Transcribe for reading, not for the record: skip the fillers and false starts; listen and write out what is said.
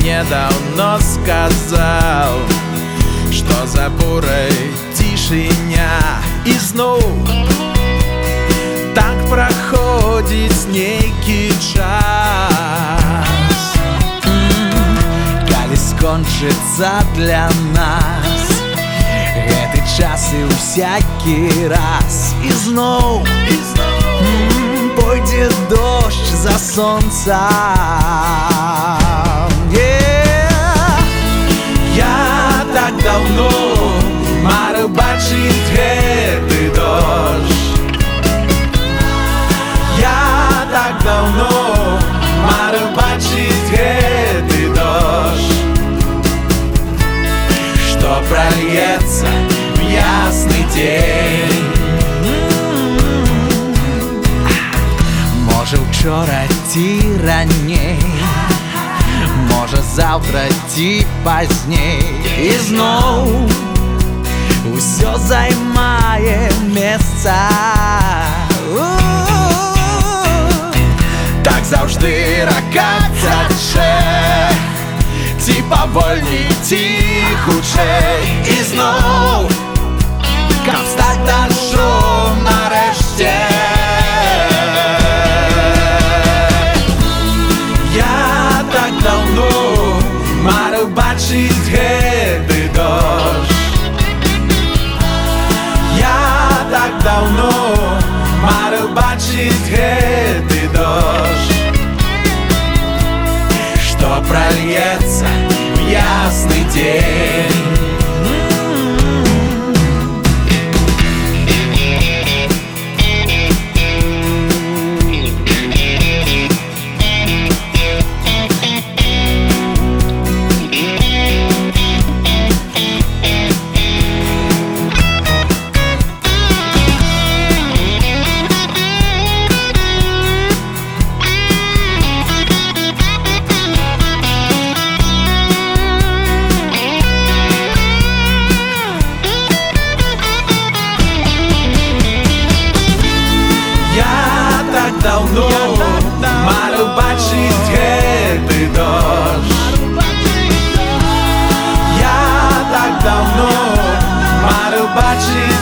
мне давно сказал, что за бурой тишиня и знов так проходит некий час. Коли скончится для нас этот час и всякий раз и знов пойдет дождь за солнцем. Я так давно маю бачить этот дождь. Я так давно маю бачить этот дождь, что прольется в ясный день. Може вчора ті раней, може завтра ті пізней, і знов усьо займає місця. Так завжди ракаться тече, ті повольні, ті худшей, і знов кам стать дощом нарешті. Я так давно маю бачить этот дощ. Я так давно маю бачить этот дощ, что прольется в ясный день. Давно маю бачить этот дождь. Я так давно маю бачить